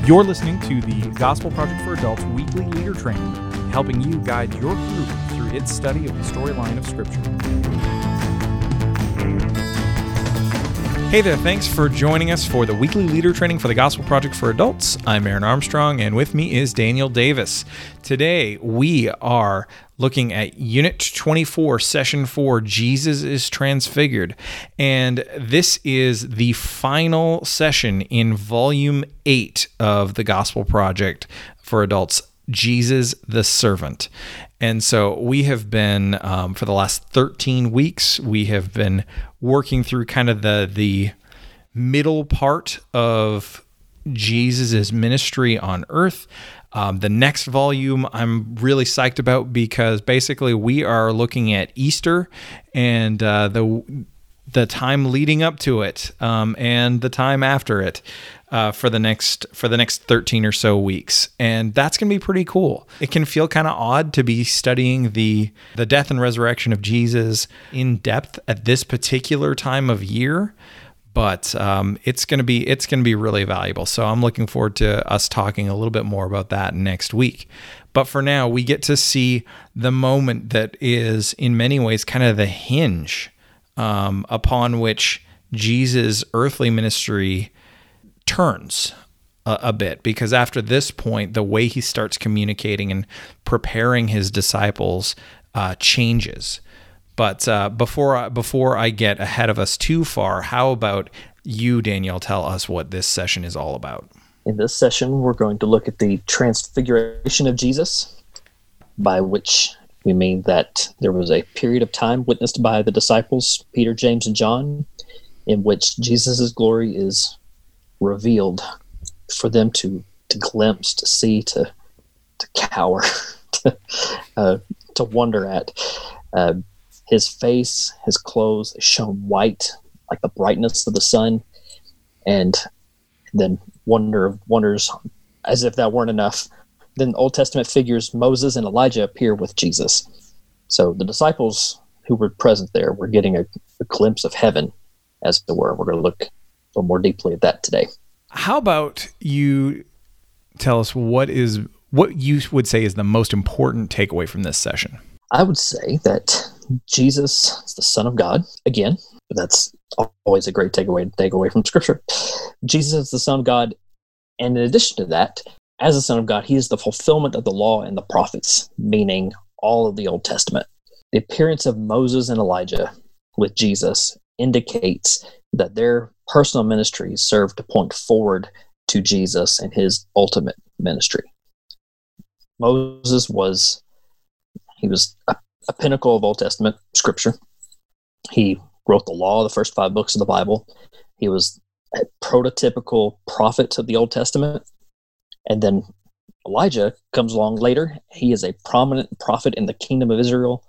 You're listening to the Gospel Project for Adults weekly leader training, helping you guide your group through its study of the storyline of Scripture. Hey there, thanks for joining us for the weekly leader training for the Gospel Project for Adults. I'm Aaron Armstrong, and with me is Daniel Davis. Today, we are looking at Unit 24, Session 4, Jesus is Transfigured. And this is the final session in Volume 8 of the Gospel Project for Adults, Jesus the Servant. And so we have been, for the last 13 weeks, we have been working through kind of the middle part of Jesus' ministry on earth. The next volume I'm really psyched about because basically we are looking at Easter and the time leading up to it and the time after it. For the next 13 or so weeks. And that's going to be pretty cool. It can feel kind of odd to be studying the death and resurrection of Jesus in depth at this particular time of year, but it's going to be really valuable. So I'm looking forward to us talking a little bit more about that next week. But for now, we get to see the moment that is in many ways kind of the hinge upon which Jesus' earthly ministry turns a bit, because after this point, the way he starts communicating and preparing his disciples changes. But before I get ahead of us too far, how about you, Daniel, tell us what this session is all about? In this session, we're going to look at the transfiguration of Jesus, by which we mean that there was a period of time witnessed by the disciples, Peter, James, and John, in which Jesus' glory is revealed for them to glimpse, to see, to cower, to wonder at. His face, his clothes shone white like the brightness of the sun, and then wonders, as if that weren't enough, then Old Testament figures Moses and Elijah appear with Jesus. So the disciples who were present there were getting a glimpse of heaven, as it were. We're going to look a little more deeply at that today. How about you tell us what you would say is the most important takeaway from this session? I would say that Jesus is the Son of God. Again, that's always a great takeaway to take away from Scripture. Jesus is the Son of God, and in addition to that, as the Son of God, he is the fulfillment of the law and the prophets, meaning all of the Old Testament. The appearance of Moses and Elijah with Jesus indicates that their personal ministries serve to point forward to Jesus and his ultimate ministry. Moses was a pinnacle of Old Testament scripture. He wrote the law, the first 5 books of the Bible. He was a prototypical prophet of the Old Testament. And then Elijah comes along later. He is a prominent prophet in the kingdom of Israel.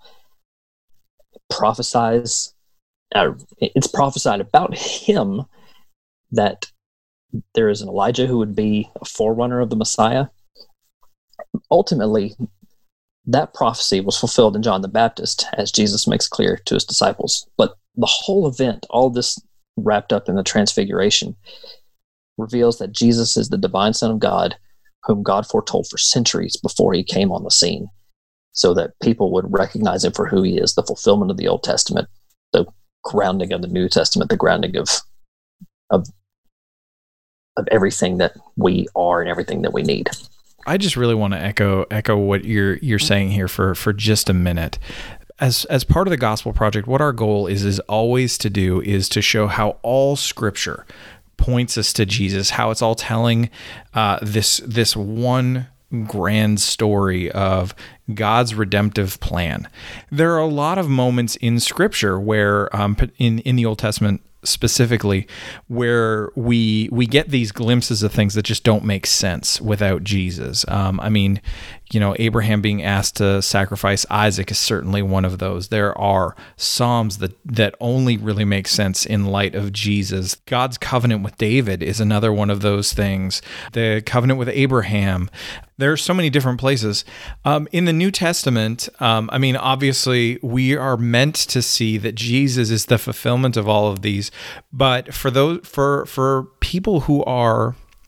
It's prophesied about him that there is an Elijah who would be a forerunner of the Messiah. Ultimately, that prophecy was fulfilled in John the Baptist, as Jesus makes clear to his disciples. But the whole event, all this wrapped up in the Transfiguration, reveals that Jesus is the divine Son of God, whom God foretold for centuries before he came on the scene, so that people would recognize him for who he is, the fulfillment of the Old Testament, the grounding of the New Testament, the grounding of everything that we are and everything that we need. I just really want to echo what you're saying here for just a minute. As part of the Gospel Project, what our goal is always to do is to show how all Scripture points us to Jesus, how it's all telling this one grand story of God's redemptive plan. There are a lot of moments in Scripture where, in the Old Testament specifically, where we get these glimpses of things that just don't make sense without Jesus. Abraham being asked to sacrifice Isaac is certainly one of those. There are Psalms that only really make sense in light of Jesus. God's covenant with David is another one of those things. The covenant with Abraham. There are so many different places. In the New Testament, obviously we are meant to see that Jesus is the fulfillment of all of these. But for people who are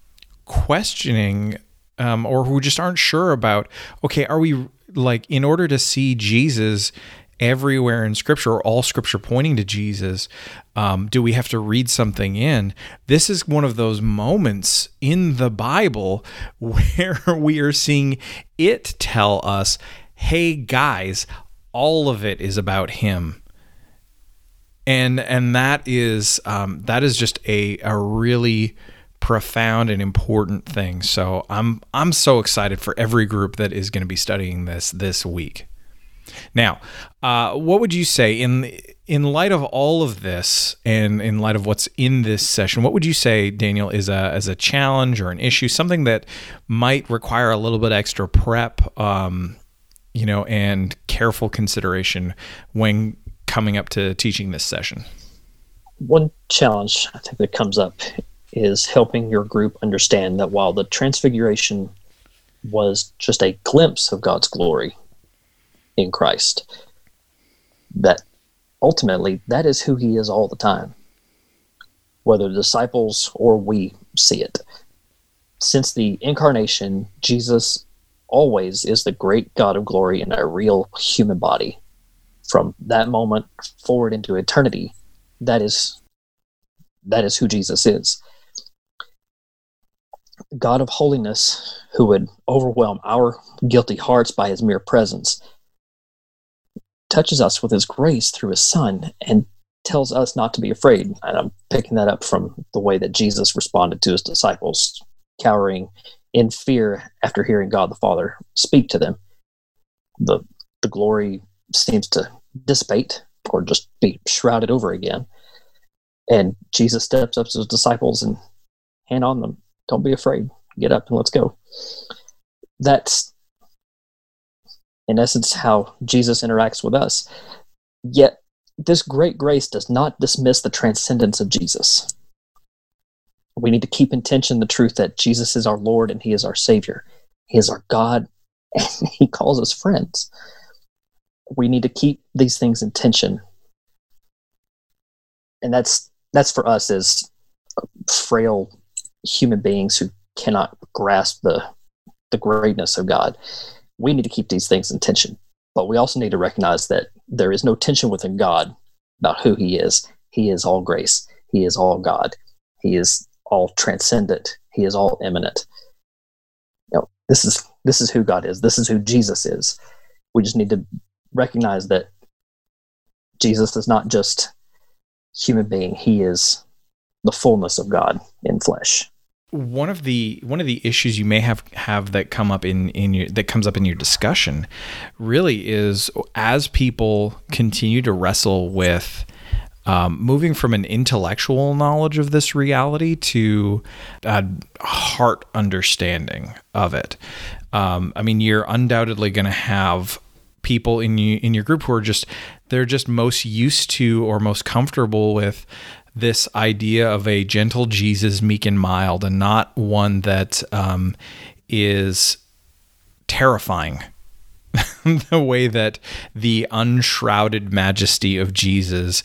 questioning or who just aren't sure about, okay, are we, like, in order to see Jesus everywhere in Scripture, or all Scripture pointing to Jesus, do we have to read something in? This is one of those moments in the Bible where we are seeing it tell us, hey guys, all of it is about him. And that is just a really profound and important thing. So I'm so excited for every group that is going to be studying this week. Now, what would you say in light of all of this, and in light of what's in this session, what would you say, Daniel, is as a challenge or an issue, something that might require a little bit extra prep, and careful consideration when coming up to teaching this session? One challenge I think that comes up is helping your group understand that while the Transfiguration was just a glimpse of God's glory in Christ, that ultimately that is who he is all the time, whether the disciples or we see it. Since the incarnation, Jesus always is the great God of glory in a real human body. From that moment forward into eternity, that is who Jesus is. God of holiness, who would overwhelm our guilty hearts by his mere presence, touches us with his grace through his Son and tells us not to be afraid. And I'm picking that up from the way that Jesus responded to his disciples, cowering in fear after hearing God the Father speak to them. The glory seems to dissipate or just be shrouded over again. And Jesus steps up to his disciples and hand on them. Don't be afraid. Get up and let's go. That's, in essence, how Jesus interacts with us. Yet, this great grace does not dismiss the transcendence of Jesus. We need to keep in tension the truth that Jesus is our Lord and he is our Savior. He is our God, and he calls us friends. We need to keep these things in tension. And that's for us as frail human beings who cannot grasp the greatness of God. We need to keep these things in tension. But we also need to recognize that there is no tension within God about who he is. He is all grace. He is all God. He is all transcendent. He is all immanent. This is who God is. This is who Jesus is. We just need to recognize that Jesus is not just human being. He is the fullness of God in flesh. One of the issues you may have that come up that comes up in your discussion really is, as people continue to wrestle with moving from an intellectual knowledge of this reality to a heart understanding of it. You're undoubtedly going to have people in your group who are just most used to or most comfortable with this idea of a gentle Jesus, meek and mild, and not one that is terrifying. The way that the unshrouded majesty of Jesus,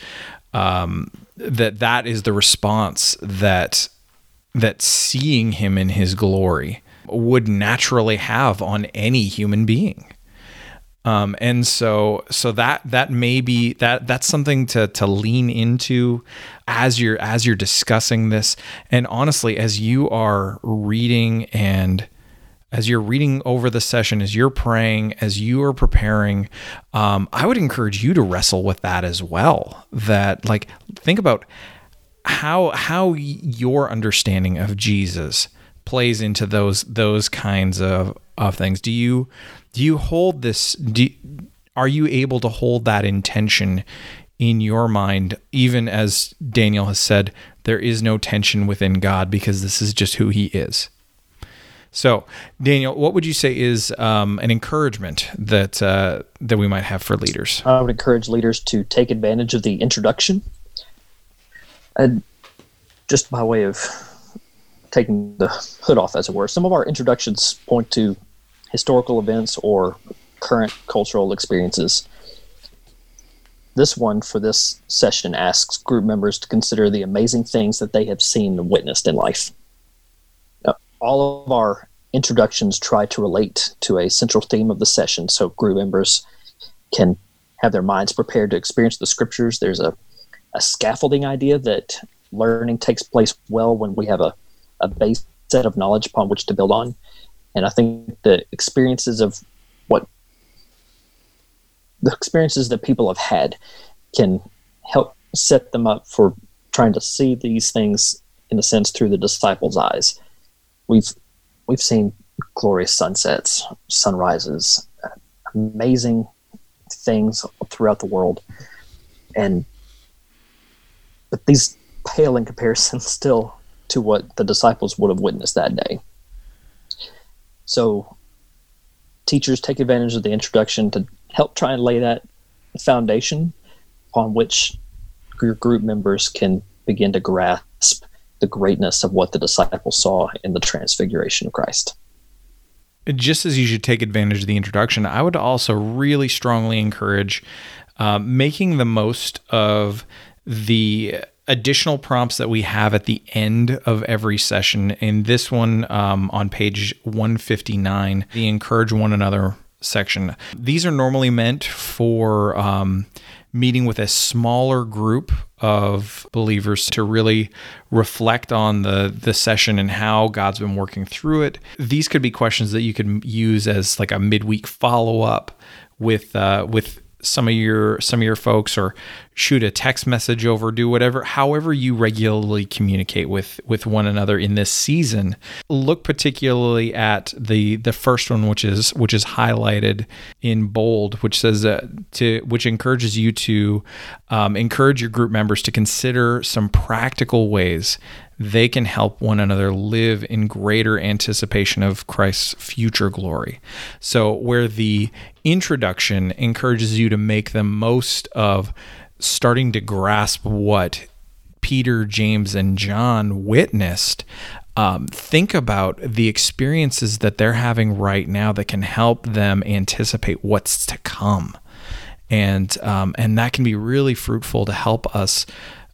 that is the response that seeing him in his glory would naturally have on any human being. And so that may be that's something to lean into as you're discussing this. And honestly, as you are reading and as you're reading over the session, as you're praying, as you are preparing, I would encourage you to wrestle with that as well. That, like, think about how your understanding of Jesus plays into those kinds of things. Do you hold this? Are you able to hold that intention in your mind, even as Daniel has said, there is no tension within God because this is just who he is? So, Daniel, what would you say is an encouragement that we might have for leaders? I would encourage leaders to take advantage of the introduction. And just by way of taking the hood off, as it were, some of our introductions point to historical events or current cultural experiences. This one for this session asks group members to consider the amazing things that they have seen and witnessed in life. all of our introductions try to relate to a central theme of the session so group members can have their minds prepared to experience the scriptures. There's a scaffolding idea that learning takes place well when we have a base set of knowledge upon which to build on. And I think the experiences that people have had can help set them up for trying to see these things, in a sense, through the disciples' eyes. We've seen glorious sunsets, sunrises, amazing things throughout the world, but these pale in comparison still to what the disciples would have witnessed that day. So teachers take advantage of the introduction to help try and lay that foundation upon which your group members can begin to grasp the greatness of what the disciples saw in the transfiguration of Christ. Just as you should take advantage of the introduction, I would also really strongly encourage making the most of the additional prompts that we have at the end of every session. In this one, on page 159, the Encourage One Another section. These are normally meant for meeting with a smaller group of believers to really reflect on the session and how God's been working through it. These could be questions that you could use as like a midweek follow-up with some of your folks, or shoot a text message over, do whatever, however you regularly communicate with one another in this season. Look particularly at the first one, which is highlighted in bold, which says which encourages you to encourage your group members to consider some practical ways they can help one another live in greater anticipation of Christ's future glory. So where the introduction encourages you to make the most of starting to grasp what Peter, James, and John witnessed, think about the experiences that they're having right now that can help them anticipate what's to come. And that can be really fruitful to help us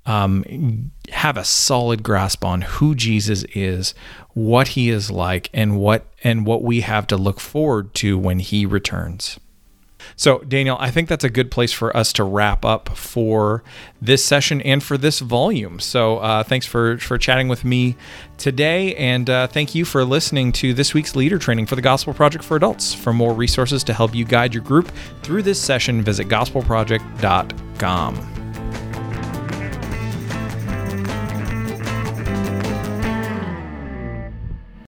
have a solid grasp on who Jesus is, what he is like, and what we have to look forward to when he returns. So, Daniel, I think that's a good place for us to wrap up for this session and for this volume. So thanks for chatting with me today, and thank you for listening to this week's Leader Training for the Gospel Project for Adults. For more resources to help you guide your group through this session, visit gospelproject.com.